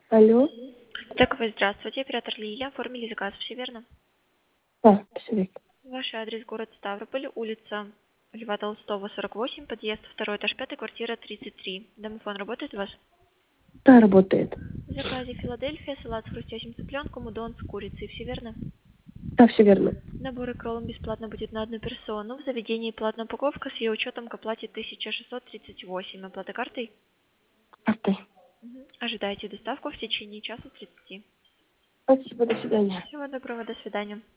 Алло. Так, вы здравствуйте, оператор Лилия, оформили заказ, все верно? Да, все верно. Ваш адрес город Ставрополь, улица Льва Толстого, 48, подъезд, второй этаж, 5, квартира 33. Домофон работает у вас? Да, работает. В заказе Филадельфия, салат с хрустящим цыпленком, удон с курицей, все верно? Да, все верно. Набор икролом бесплатно будет на одну персону. В заведении платная упаковка с ее учетом к оплате 1638. Оплата картой? Картой. Ожидайте доставку в течение часа 30. Спасибо, до свидания. Всего доброго, до свидания.